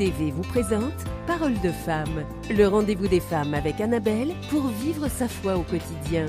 TV vous présente Parole de femme, le rendez-vous des femmes avec Annabelle pour vivre sa foi au quotidien.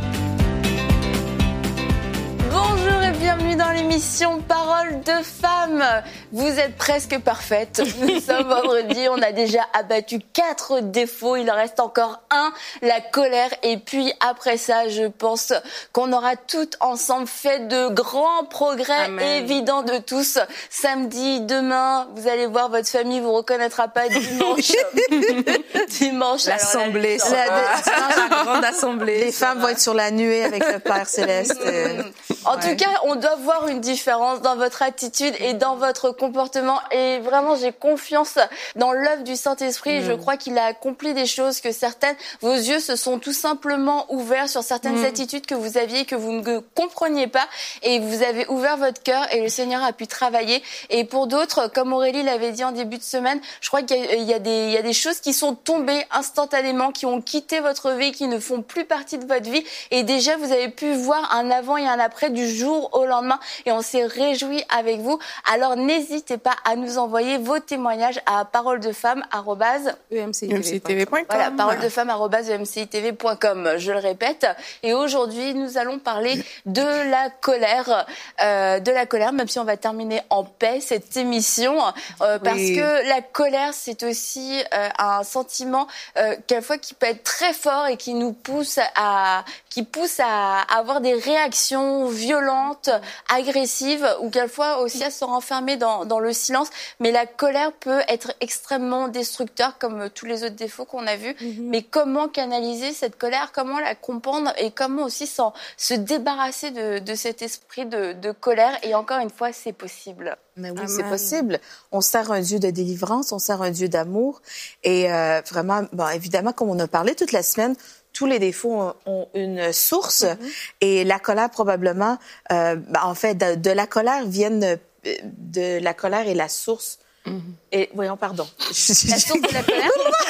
Bonjour et bienvenue dans l'émission Parole de femme. Vous êtes presque parfaite. Nous sommes vendredi, on a déjà abattu 4 défauts. Il en reste encore un, la colère. Et puis après ça, je pense qu'on aura toutes ensemble fait de grands progrès évidents de tous. Samedi, demain, vous allez voir, votre famille vous reconnaîtra pas dimanche. Dimanche, l'assemblée, la grande assemblée. Les femmes vont être sur la nuée avec le Père Céleste. En tout cas, on doit voir une différence dans votre attitude et dans votre comportement. Et vraiment, j'ai confiance dans l'œuvre du Saint-Esprit. Je crois qu'il a accompli des choses que vos yeux se sont tout simplement ouverts sur certaines attitudes que vous aviez, que vous ne compreniez pas. Et vous avez ouvert votre cœur et le Seigneur a pu travailler. Et pour d'autres, comme Aurélie l'avait dit en début de semaine, je crois qu'il y a des choses qui sont tombées instantanément, qui ont quitté votre vie, qui ne font plus partie de votre vie. Et déjà, vous avez pu voir un avant et un après du jour au lendemain et on s'est réjouis avec vous. Alors n'hésitez pas à nous envoyer vos témoignages à paroledefemme@emcitv.com. Voilà, paroledefemme@emcitv.com. Je le répète. Et aujourd'hui, nous allons parler de la colère, même si on va terminer en paix cette émission, parce que la colère, c'est aussi un sentiment quelquefois qui peut être très fort et qui nous pousse à avoir des réactions violentes, agressives, ou quelquefois aussi à se renfermer dans le silence. Mais la colère peut être extrêmement destructeur, comme tous les autres défauts qu'on a vus. Mais comment canaliser cette colère, comment la comprendre et comment aussi se débarrasser de cet esprit de colère. Et encore une fois, c'est possible. Mais oui, c'est possible. On sert un Dieu de délivrance, on sert un Dieu d'amour. Et vraiment, évidemment, comme on a parlé toute la semaine, tous les défauts ont une source et la colère probablement, en fait, de la colère viennent de la colère et la source. Et voyons, pardon. La source de la colère.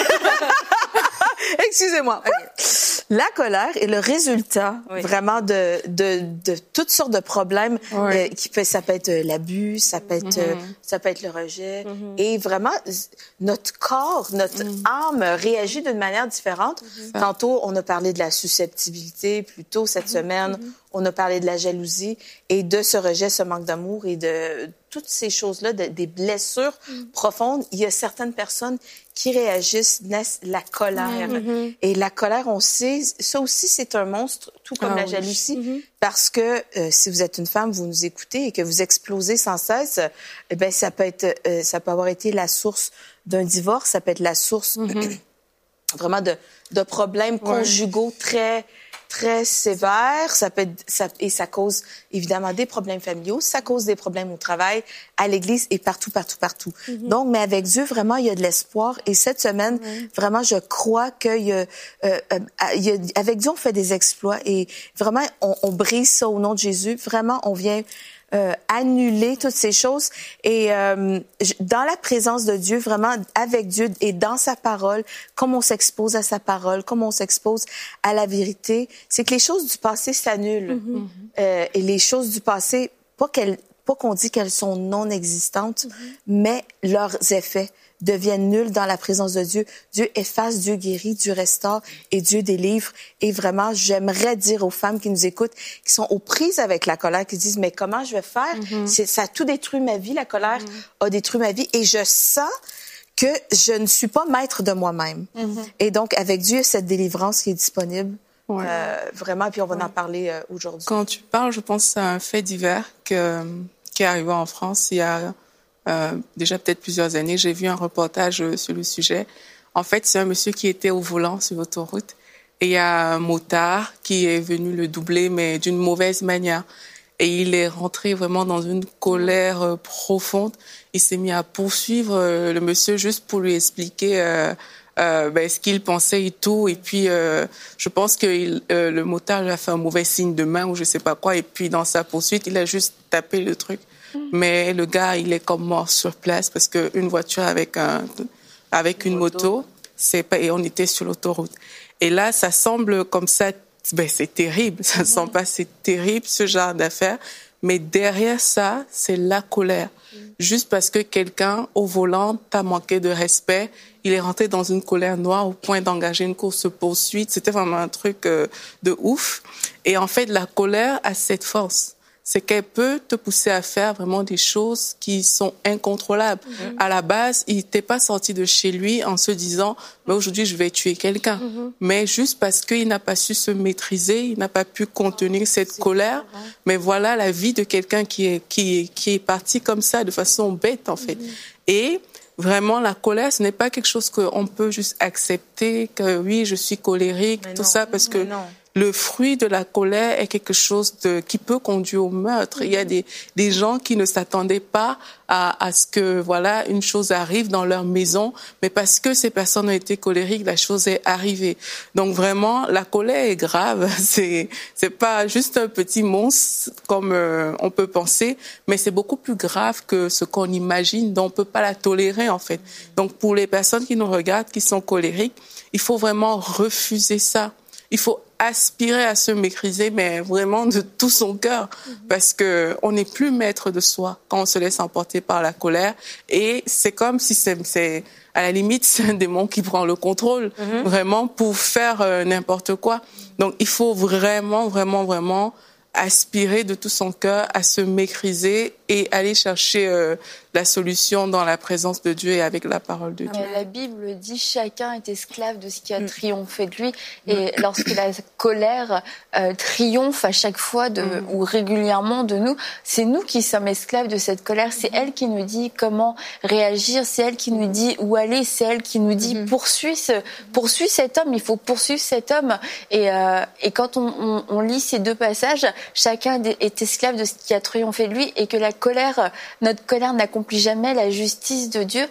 Excusez-moi. Okay. La colère est le résultat vraiment de toutes sortes de problèmes. Ça peut être l'abus, ça peut être le rejet. Et vraiment, notre corps, notre âme réagit d'une manière différente. Tantôt, on a parlé de la susceptibilité. Plus tôt cette semaine, on a parlé de la jalousie et de ce rejet, ce manque d'amour et de toutes ces choses-là, des blessures profondes. Il y a certaines personnes qui réagissent, naissent la colère. Et la colère, on sait, ça aussi, c'est un monstre, tout comme la jalousie, parce que si vous êtes une femme, vous nous écoutez et que vous explosez sans cesse, ça peut avoir été la source d'un divorce, ça peut être la source vraiment de problèmes conjugaux très sévère, et ça cause évidemment des problèmes familiaux, ça cause des problèmes au travail, à l'église et partout. Donc, mais avec Dieu, vraiment, il y a de l'espoir. Et cette semaine, vraiment, je crois avec Dieu, on fait des exploits et vraiment, on brise ça au nom de Jésus. Vraiment, on vient annuler toutes ces choses et dans la présence de Dieu, vraiment avec Dieu et dans sa parole, comme on s'expose à sa parole, comme on s'expose à la vérité, c'est que les choses du passé s'annulent et les choses du passé, pas qu'on dit qu'elles sont non existantes, mais leurs effets deviennent nuls dans la présence de Dieu. Dieu efface, Dieu guérit, Dieu restaure et Dieu délivre. Et vraiment, j'aimerais dire aux femmes qui nous écoutent, qui sont aux prises avec la colère, qui disent, mais comment je vais faire? Ça a tout détruit ma vie, la colère a détruit ma vie et je sens que je ne suis pas maître de moi-même. Et donc, avec Dieu, cette délivrance qui est disponible, vraiment, puis on va en parler aujourd'hui. Quand tu parles, je pense à un fait divers qui est arrivé en France il y a déjà peut-être plusieurs années. J'ai vu un reportage sur le sujet. En fait, c'est un monsieur qui était au volant sur l'autoroute et il y a un motard qui est venu le doubler, mais d'une mauvaise manière. Et il est rentré vraiment dans une colère profonde. Il s'est mis à poursuivre le monsieur juste pour lui expliquer ce qu'il pensait et tout. Et puis, je pense que le motard lui a fait un mauvais signe de main ou je sais pas quoi. Et puis, dans sa poursuite, il a juste tapé le truc. Mais le gars, il est comme mort sur place parce qu'une voiture avec une moto, et on était sur l'autoroute. Et là, ça semble comme ça, c'est terrible. Ça semble pas, c'est terrible ce genre d'affaires. Mais derrière ça, c'est la colère. Juste parce que quelqu'un, au volant, t'a manqué de respect, il est rentré dans une colère noire au point d'engager une course-poursuite. C'était vraiment un truc de ouf. Et en fait, la colère a cette force. C'est qu'elle peut te pousser à faire vraiment des choses qui sont incontrôlables. À la base, il n'était pas sorti de chez lui en se disant « mais aujourd'hui, je vais tuer quelqu'un ». Mais juste parce qu'il n'a pas su se maîtriser, il n'a pas pu contenir cette colère. Mais voilà la vie de quelqu'un qui est parti comme ça, de façon bête, en fait. Et vraiment, la colère, ce n'est pas quelque chose qu'on peut juste accepter, que oui, je suis colérique, tout ça, parce que le fruit de la colère est quelque chose qui peut conduire au meurtre. Il y a des gens qui ne s'attendaient pas à ce que, voilà, une chose arrive dans leur maison, mais parce que ces personnes ont été colériques, la chose est arrivée. Donc vraiment, la colère est grave. C'est pas juste un petit monstre comme on peut penser, mais c'est beaucoup plus grave que ce qu'on imagine. Donc on peut pas la tolérer, en fait. Donc pour les personnes qui nous regardent, qui sont colériques, il faut vraiment refuser ça. Il faut aspirer à se maîtriser, mais vraiment de tout son cœur, parce que on n'est plus maître de soi quand on se laisse emporter par la colère. Et c'est comme si c'est à la limite, c'est un démon qui prend le contrôle, vraiment, pour faire n'importe quoi. Donc, il faut vraiment, vraiment, vraiment aspirer de tout son cœur à se maîtriser et aller chercher la solution dans la présence de Dieu et avec la parole de Dieu. La Bible dit chacun est esclave de ce qui a triomphé de lui. Et lorsque la colère triomphe à chaque fois ou régulièrement de nous, c'est nous qui sommes esclaves de cette colère. C'est elle qui nous dit comment réagir, c'est elle qui nous dit où aller, c'est elle qui nous dit poursuis cet homme, il faut poursuivre cet homme. Et quand on lit ces deux passages, chacun est esclave de ce qui a triomphé de lui, et que notre colère n'accomplit jamais la justice de Dieu.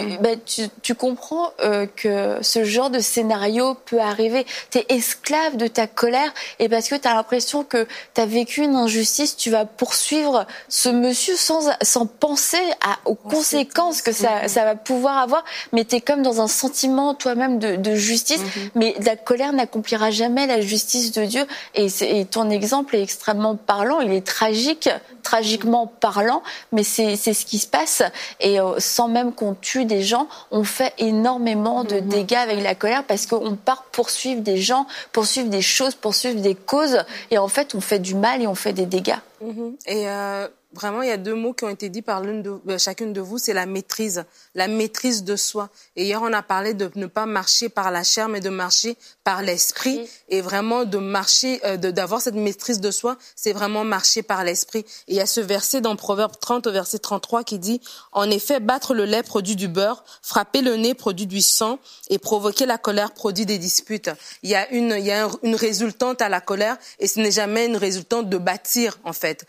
Tu comprends que ce genre de scénario peut arriver. Tu es esclave de ta colère, et parce que tu as l'impression que tu as vécu une injustice, tu vas poursuivre ce monsieur sans penser aux conséquences que ça va pouvoir avoir, mais tu es comme dans un sentiment toi-même de justice, mais la colère n'accomplira jamais la justice de Dieu. Et ton exemple est extrêmement parlant, il est tragiquement parlant, mais c'est ce qui se passe. Et sans même qu'on tue des gens, on fait énormément de dégâts avec la colère, parce qu'on part poursuivre des gens, poursuivre des choses, poursuivre des causes, et en fait on fait du mal et on fait des dégâts. Et vraiment, il y a deux mots qui ont été dits par chacune de vous, c'est la maîtrise de soi. Et hier, on a parlé de ne pas marcher par la chair, mais de marcher par l'esprit. Et vraiment, de marcher, d'avoir cette maîtrise de soi, c'est vraiment marcher par l'esprit. Et il y a ce verset dans Proverbe 30, au verset 33, qui dit « En effet, battre le lait produit du beurre, frapper le nez produit du sang, et provoquer la colère produit des disputes. » Il y a une résultante à la colère, et ce n'est jamais une résultante de bâtir, en fait.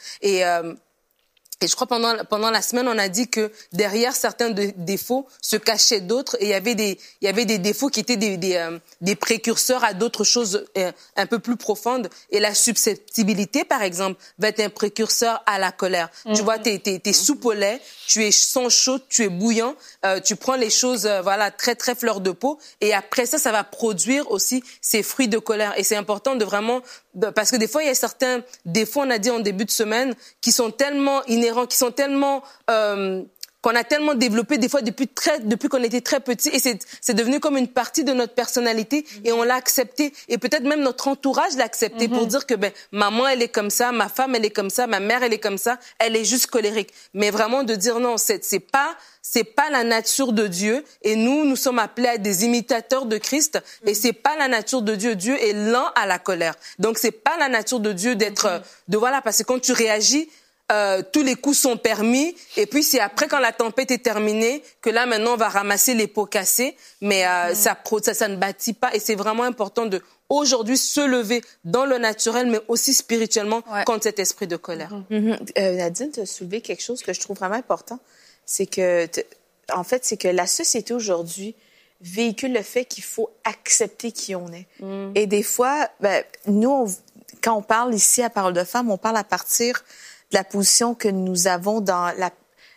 Et je crois pendant la semaine, on a dit que derrière certains défauts se cachaient d'autres, et il y avait des défauts qui étaient des précurseurs à d'autres choses un peu plus profondes. Et la susceptibilité, par exemple, va être un précurseur à la colère. Tu vois, t'es soupe au lait, tu es sans chaud, tu es bouillant, tu prends les choses très très fleur de peau, et après ça va produire aussi ces fruits de colère. Et c'est important de vraiment, parce que des fois il y a certains défauts, on a dit en début de semaine, qui sont tellement inhérents, qui sont tellement qu'on a tellement développé des fois depuis qu'on était très petit, et c'est devenu comme une partie de notre personnalité, et on l'a accepté, et peut-être même notre entourage l'a accepté pour dire que maman elle est comme ça, ma femme elle est comme ça, ma mère elle est comme ça, elle est juste colérique. Mais vraiment de dire non, c'est pas la nature de Dieu, et nous sommes appelés à être des imitateurs de Christ, et c'est pas la nature de Dieu. Dieu est lent à la colère. Donc c'est pas la nature de Dieu parce que quand tu réagis, tous les coups sont permis, et puis c'est après, quand la tempête est terminée, que là maintenant on va ramasser les pots cassés, mais ça ne bâtit pas, et c'est vraiment important de aujourd'hui se lever dans le naturel, mais aussi spirituellement contre cet esprit de colère. Nadine, tu as soulevé quelque chose que je trouve vraiment important, c'est que c'est que la société aujourd'hui véhicule le fait qu'il faut accepter qui on est. Et des fois, nous, quand on parle ici à Parole de Femmes, on parle à partir de la position que nous avons dans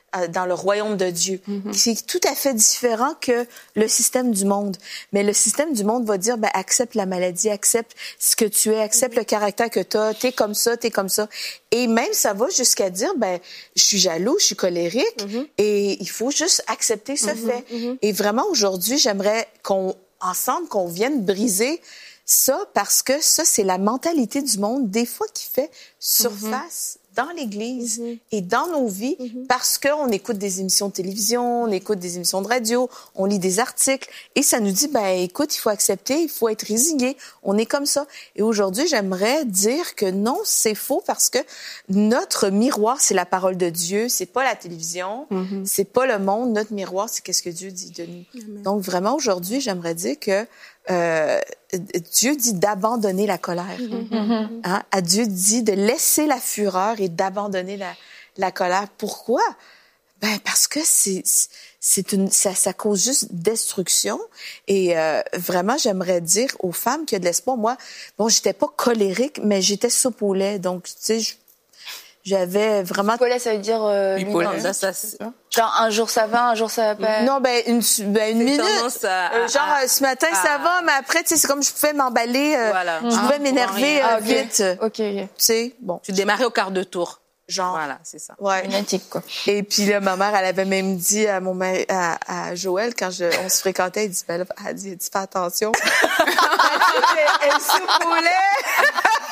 dans le royaume de Dieu. C'est tout à fait différent que le système du monde. Mais le système du monde va dire, ben, accepte la maladie, accepte ce que tu es, accepte le caractère que tu as, t'es comme ça, t'es comme ça. Et même, ça va jusqu'à dire, ben, je suis jaloux, je suis colérique, et il faut juste accepter ce fait. Et vraiment, aujourd'hui, j'aimerais qu'on vienne briser ça, parce que ça, c'est la mentalité du monde, des fois, qui fait surface dans l'Église et dans nos vies, parce qu'on écoute des émissions de télévision, on écoute des émissions de radio, on lit des articles, et ça nous dit, ben écoute, il faut accepter, il faut être résigné, on est comme ça. Et aujourd'hui, j'aimerais dire que non, c'est faux, parce que notre miroir, c'est la parole de Dieu, c'est pas la télévision, c'est pas le monde, notre miroir, c'est qu'est-ce que Dieu dit de nous. Amen. Donc vraiment, aujourd'hui, j'aimerais dire que Dieu dit d'abandonner la colère. Hein? Dieu dit de laisser la fureur et d'abandonner la colère. Pourquoi? Ben parce que ça cause juste destruction. Et vraiment, j'aimerais dire aux femmes qu'il y a de l'espoir. Moi, bon, j'étais pas colérique, mais j'étais soupe au lait. Donc, tu sais, j'avais vraiment... Soupe au lait, ça veut dire... genre, un jour ça va, un jour ça va pas... Non, ben une minute. Genre, ce matin, ça va, mais après, tu sais, c'est comme je pouvais m'emballer, je pouvais m'énerver vite. OK. Tu sais, bon. Tu démarrais au quart de tour. Genre. Voilà, c'est ça. Ouais. Lunatique, quoi. Et puis là, ma mère, elle avait même dit à mon mari, à Joël, quand on se fréquentait, elle dit, ben là, elle dit, fais attention. Elle soupe au lait.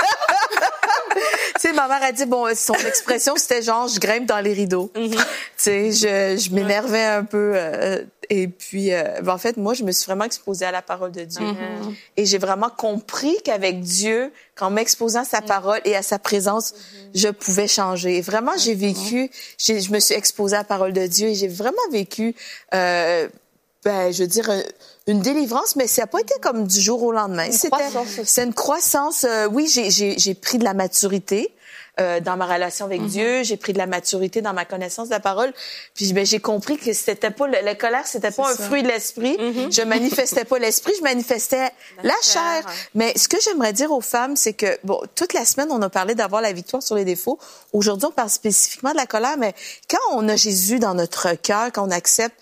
Tu sais, ma mère a dit, bon, son expression, c'était genre, je grimpe dans les rideaux. Tu sais, je m'énervais un peu. Et puis, en fait, moi, je me suis vraiment exposée à la parole de Dieu. Et j'ai vraiment compris qu'avec Dieu, qu'en m'exposant à sa parole et à sa présence, je pouvais changer. Et vraiment, j'ai vécu, je me suis exposée à la parole de Dieu et j'ai vraiment vécu, je veux dire, une délivrance, mais ça n'a pas été comme du jour au lendemain. C'est une croissance. Oui, j'ai pris de la maturité dans ma relation avec Dieu, j'ai pris de la maturité dans ma connaissance de la parole. Puis ben, j'ai compris que c'était pas la colère, c'était pas un fruit de l'esprit. Je manifestais pas l'esprit, je manifestais la chair. Mais ce que j'aimerais dire aux femmes, c'est que bon, toute la semaine on a parlé d'avoir la victoire sur les défauts. Aujourd'hui, on parle spécifiquement de la colère, mais quand on a Jésus dans notre cœur, quand on accepte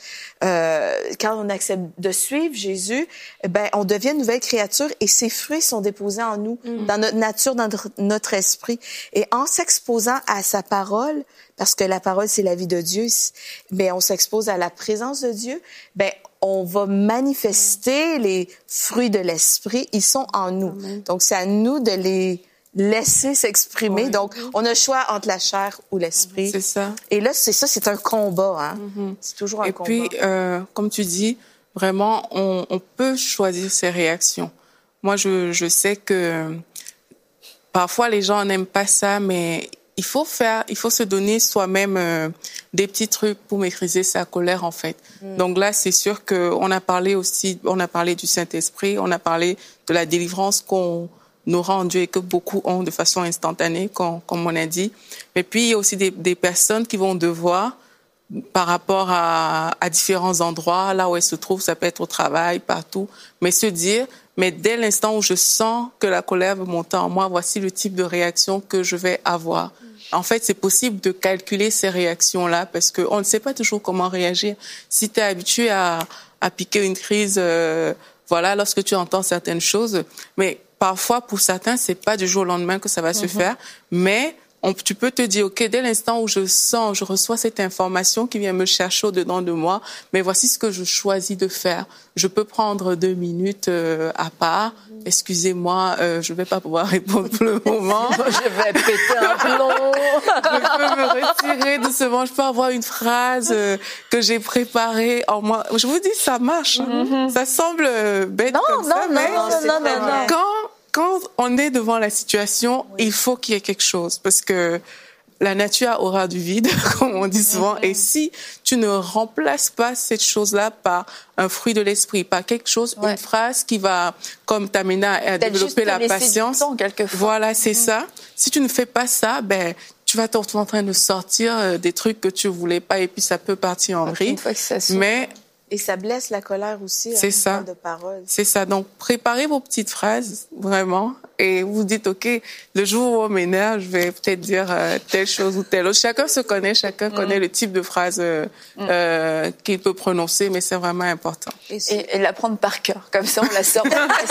de suivre Jésus, ben on devient une nouvelle créature et ses fruits sont déposés en nous, dans notre nature, dans notre esprit. Et en s'exposant à sa parole, parce que la parole c'est la vie de Dieu, ben on s'expose à la présence de Dieu, ben on va manifester les fruits de l'esprit, ils sont en nous. Donc c'est à nous de les laisser s'exprimer. Donc, on a le choix entre la chair ou l'esprit. C'est ça. Et là, c'est un combat. Hein? C'est toujours un combat. Et puis, comme tu dis, vraiment, on peut choisir ses réactions. Moi, je sais que parfois, les gens n'aiment pas ça, mais il faut se donner soi-même des petits trucs pour maîtriser sa colère, en fait. Donc là, c'est sûr qu'on a parlé du Saint-Esprit, on a parlé de la délivrance qu'on aura en Dieu et que beaucoup ont de façon instantanée, comme on a dit. Mais puis, il y a aussi des personnes qui vont devoir, par rapport à différents endroits, là où elles se trouvent, ça peut être au travail, partout, mais se dire, mais dès l'instant où je sens que la colère veut monter en moi, voici le type de réaction que je vais avoir. En fait, c'est possible de calculer ces réactions-là parce qu'on ne sait pas toujours comment réagir. Si tu es habitué à piquer une crise, lorsque tu entends certaines choses, mais parfois, pour certains, c'est pas du jour au lendemain que ça va se faire, mais tu peux te dire, OK, dès l'instant où je reçois cette information qui vient me chercher au-dedans de moi, mais voici ce que je choisis de faire. Je peux prendre 2 minutes à part. Excusez-moi, je vais pas pouvoir répondre pour le moment. Je vais péter un plomb. Je peux me retirer doucement. Je peux avoir une phrase que j'ai préparée en moi. Je vous dis, ça marche. Ça semble bête mais quand on est devant la situation, il faut qu'il y ait quelque chose parce que la nature a horreur du vide, comme on dit souvent. Et si tu ne remplaces pas cette chose-là par un fruit de l'esprit, par quelque chose, une phrase qui va, comme t'amener à développer la patience. Voilà, c'est ça. Si tu ne fais pas ça, ben, tu vas te retrouver en train de sortir des trucs que tu voulais pas et puis ça peut partir en vrille. Mais Et ça blesse la colère aussi. C'est ça. De parole. C'est ça. Donc, préparez vos petites phrases, vraiment. Et vous dites, OK, le jour où on m'énerve, je vais peut-être dire telle chose ou telle autre. Chacun se connaît, chacun connaît le type de phrase qu'il peut prononcer, mais c'est vraiment important. Et l'apprendre par cœur. Comme ça, on la sort.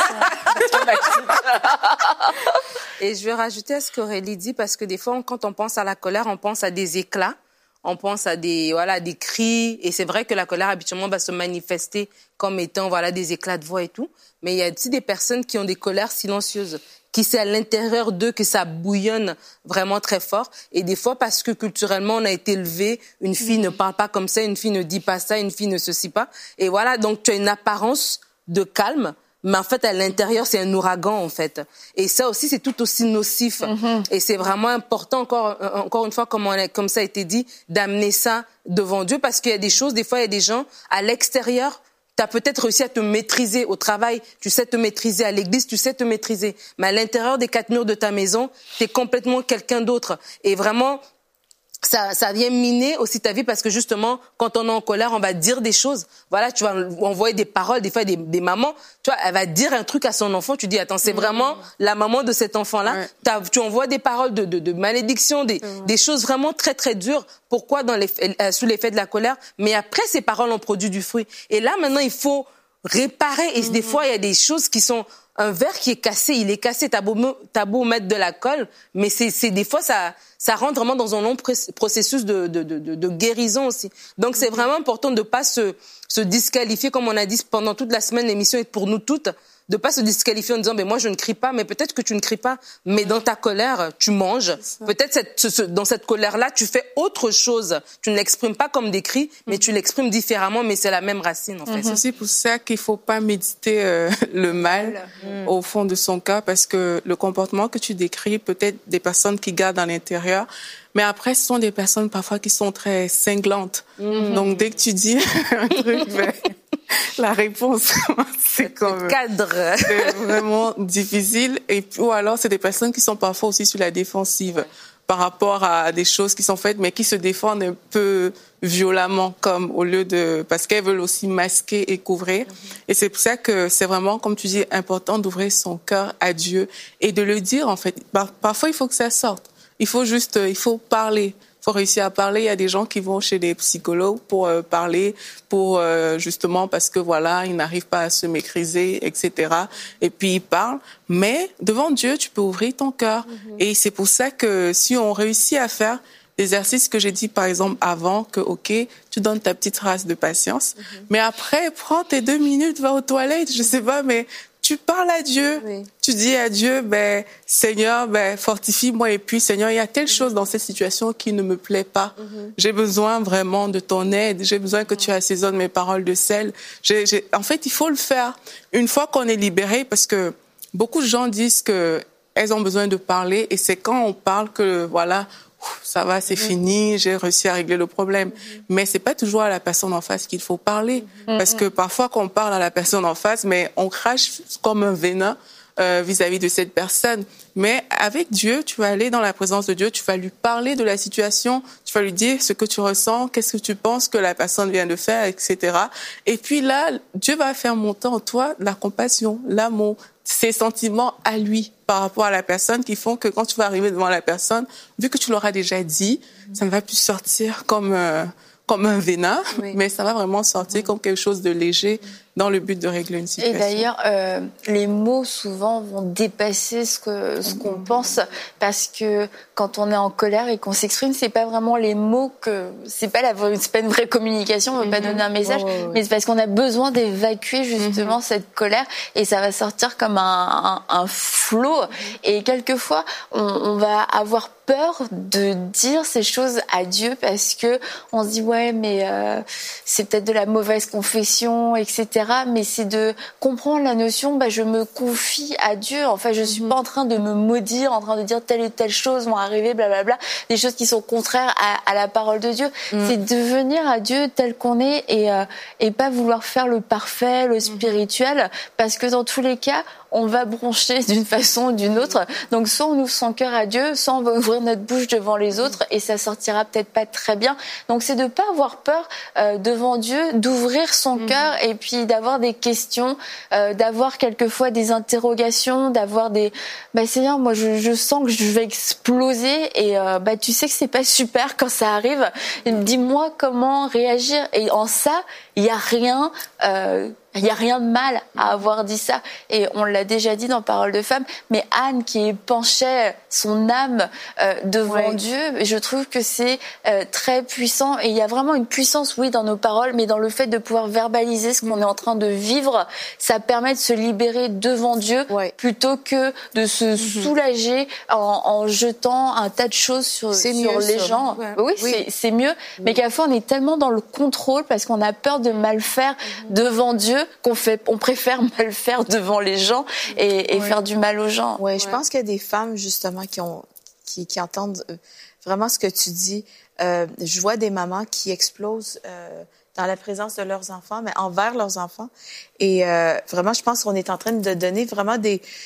Et je vais rajouter à ce qu'Aurélie dit, parce que des fois, quand on pense à la colère, on pense à des éclats. On pense à des cris, et c'est vrai que la colère habituellement va se manifester comme étant des éclats de voix et tout. Mais il y a aussi des personnes qui ont des colères silencieuses, qui c'est à l'intérieur d'eux que ça bouillonne vraiment très fort. Et des fois parce que culturellement on a été élevé, une fille ne parle pas comme ça, une fille ne dit pas ça, une fille ne ceci pas. Et voilà, donc tu as une apparence de calme. Mais en fait, à l'intérieur, c'est un ouragan, en fait. Et ça aussi, c'est tout aussi nocif. Et c'est vraiment important, encore une fois, comme ça a été dit, d'amener ça devant Dieu. Parce qu'il y a des choses, des fois, il y a des gens, à l'extérieur, tu as peut-être réussi à te maîtriser au travail, tu sais te maîtriser à l'église, tu sais te maîtriser. Mais à l'intérieur des 4 murs de ta maison, tu es complètement quelqu'un d'autre. Et vraiment, ça vient miner aussi ta vie parce que justement, quand on est en colère, on va dire des choses. Voilà, tu vas envoyer des paroles, des fois des mamans, tu vois, elle va dire un truc à son enfant, tu dis, attends, c'est vraiment la maman de cet enfant-là. Ouais. Tu envoies des paroles de malédiction, des choses vraiment très, très dures. Pourquoi sous l'effet de la colère? Mais après, ces paroles ont produit du fruit. Et là, maintenant, il faut réparer. Et des fois, il y a des choses qui sont... Un verre qui est cassé, il est cassé, t'as beau mettre de la colle, mais c'est des fois, ça rentre vraiment dans un long processus de guérison aussi. Donc, c'est vraiment important de pas se disqualifier, comme on a dit pendant toute la semaine, l'émission est pour nous toutes, de pas se disqualifier en disant, moi, je ne crie pas, mais peut-être que tu ne cries pas, mais dans ta colère, tu manges. Peut-être dans cette colère-là, tu fais autre chose. Tu ne l'exprimes pas comme des cris, mais tu l'exprimes différemment, mais c'est la même racine, en fait. C'est aussi pour ça qu'il faut pas méditer le mal au fond de son cœur, parce que le comportement que tu décris, peut-être des personnes qui gardent à l'intérieur, mais après, ce sont des personnes parfois qui sont très cinglantes. Donc, dès que tu dis un truc, la réponse, c'est comme... cadre. C'est vraiment difficile. Ou alors, c'est des personnes qui sont parfois aussi sur la défensive par rapport à des choses qui sont faites, mais qui se défendent un peu violemment, parce qu'elles veulent aussi masquer et couvrir. Et c'est pour ça que c'est vraiment, comme tu dis, important d'ouvrir son cœur à Dieu et de le dire, en fait. Parfois, il faut que ça sorte. Il faut parler. Il faut réussir à parler. Il y a des gens qui vont chez des psychologues pour parler, justement parce que ils n'arrivent pas à se maîtriser, etc. Et puis ils parlent. Mais devant Dieu, tu peux ouvrir ton cœur. Et c'est pour ça que si on réussit à faire l'exercice que j'ai dit par exemple avant, que tu donnes ta petite race de patience, mais après prends tes 2 minutes, va aux toilettes, je sais pas, mais tu parles à Dieu, tu dis à Dieu, Seigneur, fortifie-moi, et puis Seigneur, il y a telle chose dans cette situation qui ne me plaît pas. J'ai besoin vraiment de ton aide, j'ai besoin que tu assaisonnes mes paroles de sel. En fait, il faut le faire une fois qu'on est libéré, parce que beaucoup de gens disent que elles ont besoin de parler, et c'est quand on parle que ça va, c'est fini, j'ai réussi à régler le problème. Mais c'est pas toujours à la personne en face qu'il faut parler. Parce que parfois, quand on parle à la personne en face, mais on crache comme un venin vis-à-vis de cette personne. Mais avec Dieu, tu vas aller dans la présence de Dieu, tu vas lui parler de la situation, tu vas lui dire ce que tu ressens, qu'est-ce que tu penses que la personne vient de faire, etc. Et puis là, Dieu va faire monter en toi la compassion, l'amour, ces sentiments à lui par rapport à la personne qui font que quand tu vas arriver devant la personne, vu que tu l'auras déjà dit, ça ne va plus sortir comme un venin, mais ça va vraiment sortir comme quelque chose de léger dans le but de régler une situation. Et d'ailleurs, les mots souvent vont dépasser ce qu'on pense, parce que quand on est en colère et qu'on s'exprime, c'est pas vraiment les mots c'est pas une vraie communication, on veut pas donner un message, mais c'est parce qu'on a besoin d'évacuer justement cette colère, et ça va sortir comme un flot. Et quelquefois, on va avoir peur de dire ces choses à Dieu parce que on se dit mais c'est peut-être de la mauvaise confession, etc. Mais c'est de comprendre la notion, je me confie à Dieu. En fait, je suis pas en train de me maudire, en train de dire telle et telle chose vont arriver, blablabla, des choses qui sont contraires à la parole de Dieu. C'est de venir à Dieu tel qu'on est et pas vouloir faire le parfait, le spirituel, parce que dans tous les cas, on va broncher d'une façon ou d'une autre. Donc soit on ouvre son cœur à Dieu, soit on va ouvrir notre bouche devant les autres et ça sortira peut-être pas très bien. Donc c'est de pas avoir peur devant Dieu, d'ouvrir son cœur et puis d'avoir des questions, d'avoir quelquefois des interrogations, d'avoir des Seigneur, moi je sens que je vais exploser et tu sais que c'est pas super quand ça arrive. Dis-moi comment réagir et en ça, il y a rien de mal à avoir dit ça. Et on l'a déjà dit dans Parole de femme, mais Anne qui penchait son âme devant Dieu, je trouve que c'est très puissant. Et il y a vraiment une puissance, oui, dans nos paroles, mais dans le fait de pouvoir verbaliser ce qu'on est en train de vivre, ça permet de se libérer devant Dieu plutôt que de se soulager en jetant un tas de choses sur les gens. Oui, c'est mieux. Mais quelquefois, on est tellement dans le contrôle parce qu'on a peur de mal faire devant Dieu qu'on préfère mal faire devant les gens et faire du mal aux gens. Oui, je pense qu'il y a des femmes, justement, qui entendent vraiment ce que tu dis. Je vois des mamans qui explosent dans la présence de leurs enfants, mais envers leurs enfants. Et vraiment, je pense qu'on est en train de donner vraiment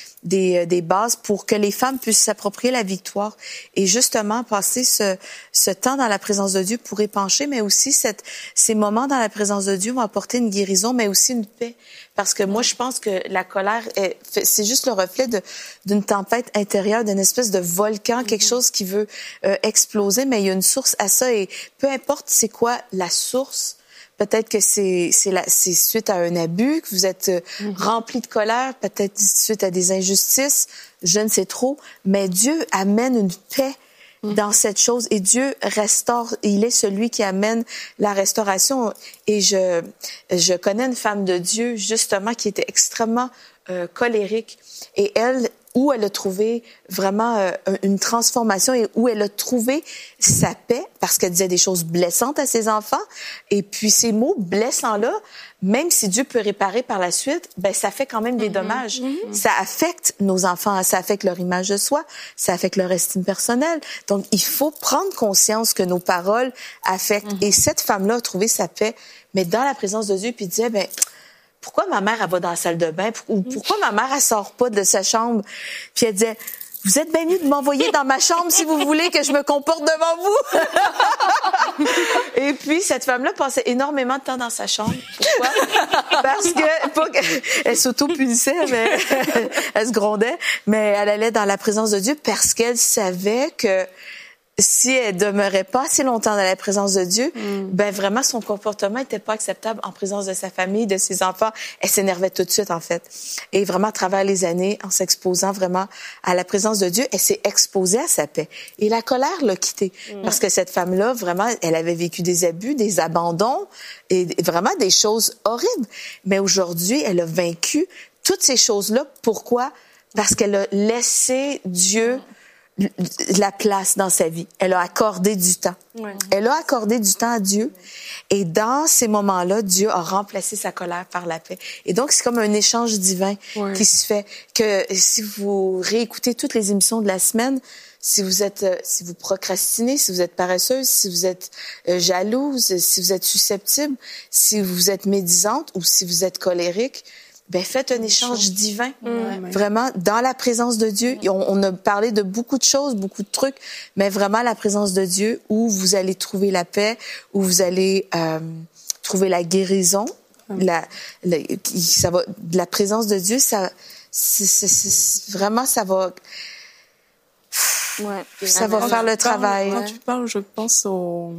des bases pour que les femmes puissent s'approprier la victoire et justement passer ce temps dans la présence de Dieu pour épancher, mais aussi ces moments dans la présence de Dieu vont apporter une guérison, mais aussi une paix. Parce que moi, je pense que la colère, c'est juste le reflet d'une tempête intérieure, d'une espèce de volcan, quelque chose qui veut exploser, mais il y a une source à ça et peu importe c'est quoi la source. Peut-être que c'est suite à un abus, que vous êtes rempli de colère, peut-être suite à des injustices, je ne sais trop, mais Dieu amène une paix dans cette chose et Dieu restaure, il est celui qui amène la restauration. Et je connais une femme de Dieu, justement, qui était extrêmement colérique et où elle a trouvé vraiment une transformation et où elle a trouvé sa paix parce qu'elle disait des choses blessantes à ses enfants. Et puis ces mots blessants-là, même si Dieu peut réparer par la suite, ça fait quand même des dommages. Ça affecte nos enfants, ça affecte leur image de soi, ça affecte leur estime personnelle. Donc il faut prendre conscience que nos paroles affectent. Et cette femme-là a trouvé sa paix, mais dans la présence de Dieu, puis disait, pourquoi ma mère, elle va dans la salle de bain? Ou pourquoi ma mère, elle sort pas de sa chambre? Puis elle disait, vous êtes bien mieux de m'envoyer dans ma chambre si vous voulez que je me comporte devant vous. Et puis, cette femme-là passait énormément de temps dans sa chambre. Pourquoi? Parce que, elle s'auto-punissait, mais elle se grondait, mais elle allait dans la présence de Dieu parce qu'elle savait que si elle demeurait pas assez longtemps dans la présence de Dieu, vraiment son comportement était pas acceptable en présence de sa famille, de ses enfants. Elle s'énervait tout de suite, en fait. Et vraiment, à travers les années, en s'exposant vraiment à la présence de Dieu, elle s'est exposée à sa paix. Et la colère l'a quittée. Parce que cette femme-là, vraiment, elle avait vécu des abus, des abandons et vraiment des choses horribles. Mais aujourd'hui, elle a vaincu toutes ces choses-là. Pourquoi? Parce qu'elle a laissé Dieu la place dans sa vie. Elle a accordé du temps. Elle a accordé du temps à Dieu. Et dans ces moments-là, Dieu a remplacé sa colère par la paix. Et donc, c'est comme un échange divin qui se fait. Que si vous réécoutez toutes les émissions de la semaine, si vous procrastinez, si vous êtes paresseuse, si vous êtes jalouse, si vous êtes susceptible, si vous êtes médisante ou si vous êtes colérique, faites un échange divin, vraiment, dans la présence de Dieu. On a parlé de beaucoup de choses, beaucoup de trucs, mais vraiment la présence de Dieu où vous allez trouver la paix, où vous allez trouver la guérison. La présence de Dieu, ça vraiment, ça va faire le travail. Quand tu parles, je pense au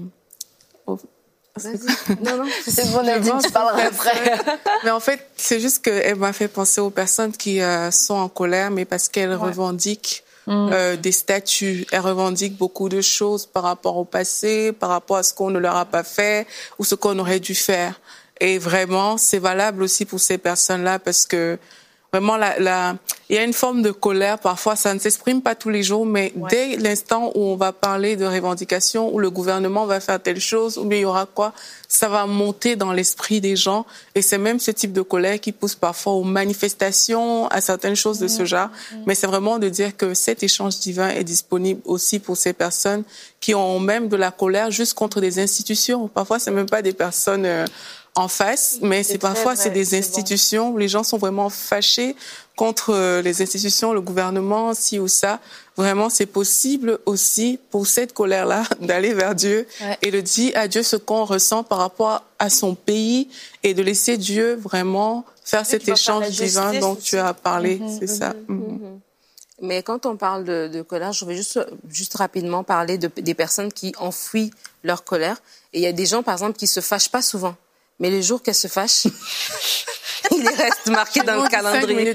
Non, c'est bon, Nadine, tu parleras après. Mais en fait, c'est juste qu'elle m'a fait penser aux personnes qui sont en colère, mais parce qu'elles revendiquent des statuts. Elles revendiquent beaucoup de choses par rapport au passé, par rapport à ce qu'on ne leur a pas fait ou ce qu'on aurait dû faire. Et vraiment, c'est valable aussi pour ces personnes-là parce que vraiment, il y a une forme de colère. Parfois, ça ne s'exprime pas tous les jours, mais dès l'instant où on va parler de revendication, où le gouvernement va faire telle chose, ou bien il y aura quoi, ça va monter dans l'esprit des gens. Et c'est même ce type de colère qui pousse parfois aux manifestations, à certaines choses de ce genre. Mais c'est vraiment de dire que cet échange divin est disponible aussi pour ces personnes qui ont même de la colère juste contre des institutions. Parfois, c'est même pas des personnes en face, mais parfois c'est des institutions où les gens sont vraiment fâchés contre les institutions, le gouvernement, ci ou ça. Vraiment, c'est possible aussi pour cette colère-là d'aller vers Dieu et de dire à Dieu ce qu'on ressent par rapport à son pays et de laisser Dieu vraiment faire cet échange divin dont tu as parlé. C'est ça. Mais quand on parle de colère, je vais juste rapidement parler des personnes qui enfouissent leur colère. Et il y a des gens, par exemple, qui se fâchent pas souvent. Mais le jour qu'elles se fâchent, il reste marqué dans le calendrier.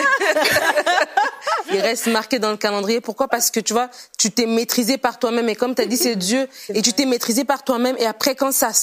Il reste marqué dans le calendrier. Pourquoi? Parce que tu vois, tu t'es maîtrisé par toi-même. Et comme tu as dit, c'est Dieu. Et tu t'es maîtrisé par toi-même. Et après, quand ça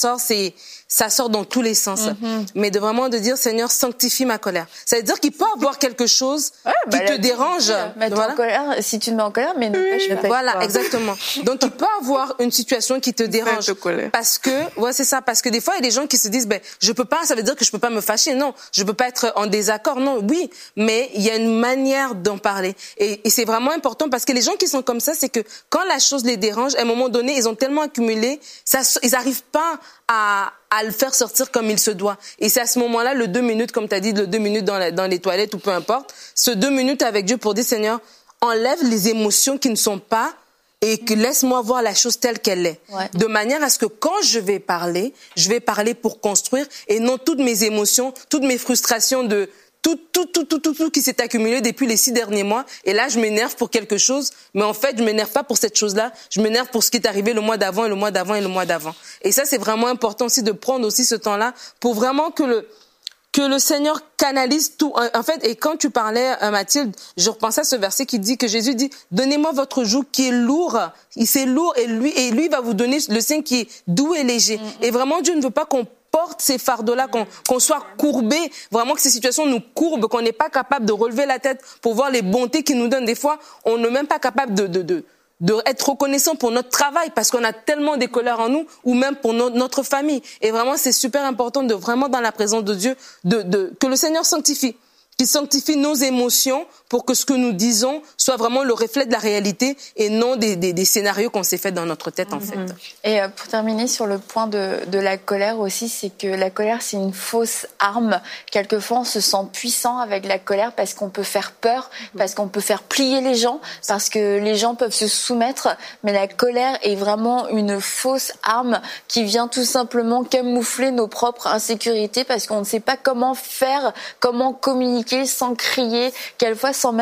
sort dans tous les sens. Mais vraiment de dire, Seigneur, sanctifie ma colère. Ça veut dire qu'il peut avoir quelque chose qui te dérange. En colère, si tu te mets en colère, mais ne pêche pas. Voilà, exactement. Donc, il peut avoir une situation qui te dérange. Parce que, c'est ça. Parce que des fois, il y a des gens qui se disent, je peux pas, ça veut dire que je peux pas me fâcher. Non, je peux pas être en désaccord. Non, oui. Mais il y a une manière d'en parler. Et c'est vraiment important parce que les gens qui sont comme ça, c'est que quand la chose les dérange, à un moment donné, ils ont tellement accumulé, ils n'arrivent pas à le faire sortir comme il se doit. Et c'est à ce moment-là, le 2 minutes, comme tu as dit, le 2 minutes dans les toilettes ou peu importe, ce 2 minutes avec Dieu pour dire, Seigneur, enlève les émotions qui ne sont pas et que laisse-moi voir la chose telle qu'elle est. De manière à ce que quand je vais parler pour construire et non toutes mes émotions, toutes mes frustrations de tout qui s'est accumulé depuis les 6 derniers mois. Et là, je m'énerve pour quelque chose. Mais en fait, je m'énerve pas pour cette chose-là. Je m'énerve pour ce qui est arrivé le mois d'avant et le mois d'avant et le mois d'avant. Et ça, c'est vraiment important aussi de prendre aussi ce temps-là pour vraiment que le Seigneur canalise tout. En fait, et quand tu parlais, Mathilde, je repensais à ce verset qui dit que Jésus dit, donnez-moi votre joug qui est lourd. C'est lourd et lui va vous donner le signe qui est doux et léger. Et vraiment, Dieu ne veut pas qu'on porte ces fardeaux-là, qu'on soit courbé, vraiment que ces situations nous courbent, qu'on n'est pas capable de relever la tête pour voir les bontés qu'il nous donne. Des fois, on n'est même pas capable de être reconnaissant pour notre travail parce qu'on a tellement des colères en nous ou même pour notre famille. Et vraiment, c'est super important de vraiment dans la présence de Dieu, que le Seigneur sanctifie. Qu'il sanctifie nos émotions pour que ce que nous disons soit vraiment le reflet de la réalité et non des scénarios qu'on s'est fait dans notre tête, en fait. Et pour terminer sur le point de la colère aussi, c'est que la colère, c'est une fausse arme. Quelquefois, on se sent puissant avec la colère parce qu'on peut faire peur, parce qu'on peut faire plier les gens, parce que les gens peuvent se soumettre. Mais la colère est vraiment une fausse arme qui vient tout simplement camoufler nos propres insécurités parce qu'on ne sait pas comment faire, comment communiquer sans crier, quelquefois sans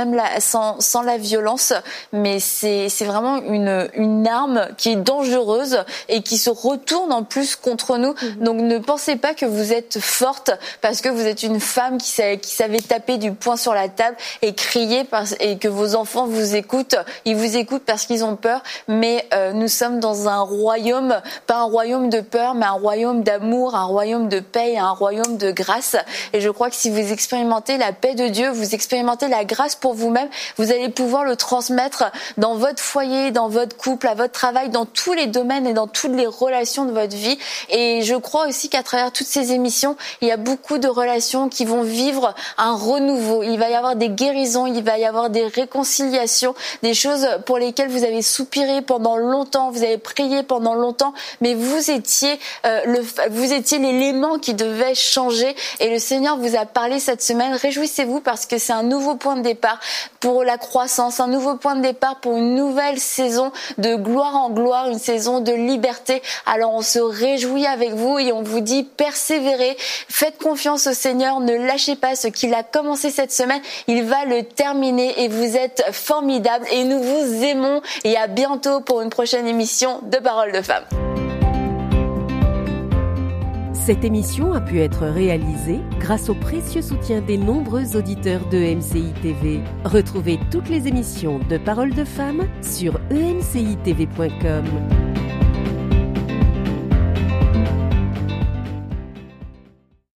la violence, mais c'est vraiment une arme qui est dangereuse et qui se retourne en plus contre nous. Donc ne pensez pas que vous êtes forte parce que vous êtes une femme qui savait taper du poing sur la table et crier et que vos enfants vous écoutent. Ils vous écoutent parce qu'ils ont peur, mais nous sommes dans un royaume, pas un royaume de peur, mais un royaume d'amour, un royaume de paix, un royaume de grâce. Et je crois que si vous expérimentez la paix de Dieu, vous expérimentez la grâce pour vous-même, vous allez pouvoir le transmettre dans votre foyer, dans votre couple, à votre travail, dans tous les domaines et dans toutes les relations de votre vie. Et je crois aussi qu'à travers toutes ces émissions, il y a beaucoup de relations qui vont vivre un renouveau. Il va y avoir des guérisons, il va y avoir des réconciliations, des choses pour lesquelles vous avez soupiré pendant longtemps, vous avez prié pendant longtemps, mais vous étiez l'élément qui devait changer. Et le Seigneur vous a parlé cette semaine. Réjouissez-vous parce que c'est un nouveau point de départ pour la croissance, un nouveau point de départ pour une nouvelle saison de gloire en gloire, une saison de liberté. Alors on se réjouit avec vous et on vous dit persévérez, faites confiance au Seigneur, ne lâchez pas ce qu'il a commencé cette semaine, il va le terminer et vous êtes formidables et nous vous aimons et à bientôt pour une prochaine émission de Paroles de Femmes. Cette émission a pu être réalisée grâce au précieux soutien des nombreux auditeurs de MCI TV. Retrouvez toutes les émissions de Paroles de Femmes sur emcitv.com.